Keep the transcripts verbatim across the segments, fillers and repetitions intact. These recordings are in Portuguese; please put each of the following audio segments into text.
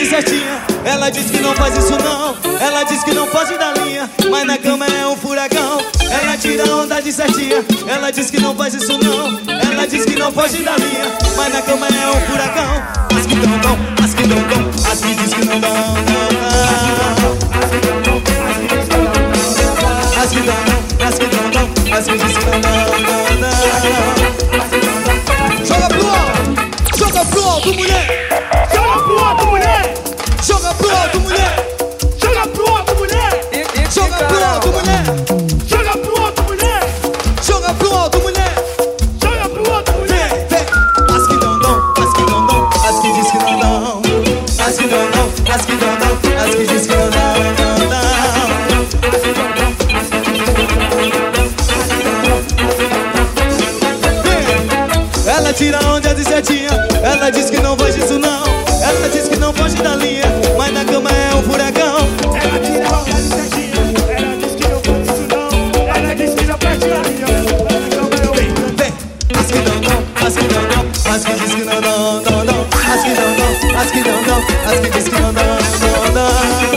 de certinha. Ela diz que não faz isso não. Ela diz que não foge da linha, mas na cama é um furacão. Ela tira onda de certinha. Ela diz que não faz isso não. Ela diz que não foge da linha, mas na cama é um furacão. As que dão, dão, as que dão, dão, as que diz que não dão, não, não. As que dão, dão, as que dão, dão, as que diz que não dão, não, não. Joga pro alto, joga pro alto, mulher. Joga pro alto, mulher. Joga pro alto, mulher. Joga pro alto, mulher. Joga pro alto, mulher. Joga pro alto, mulher. Joga pro alto, mulher. Joga pro alto, mulher. Vem, as que dão, dão, as que dão, dão, as que diz que não dão. As que dão, dão, as que dão, dão, as que diz que não dão, não, não. Ela tira onda de certinha. Ela diz que não foge disso não. Ela diz que não foge da linha, mas na cama é um furacão. Ela tira onda de certinha. Ela diz que não foge disso não. Ela diz que não perde a linha, mas na cama é um. Vem, as que dão, dão, as que dão, dão, as que diz que não dão, não, não. As que dão, dão, as que dão, dão, as que diz que não dão, não, não.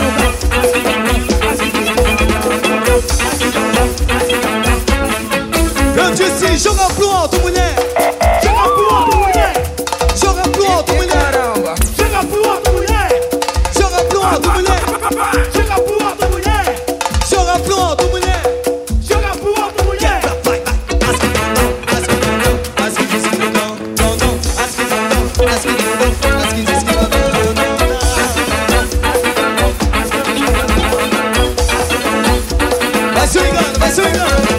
Eu disse, joga pro alto, mulher. Joga pro alto, mulher. Joga pro alto, mulher. Joga pro alto, mulher. Joga pro alto, mulher. Joga pro alto, mulher. Joga pro alto, mulher. Joga pro alto, mulher. Vai, vai. As que dão, dão, as que dão, dão, as que diz que não dão, não, não. As que dão, dão, as que dão, dão, as que diz que não dão, não, não. Vai swingando, vai swingando.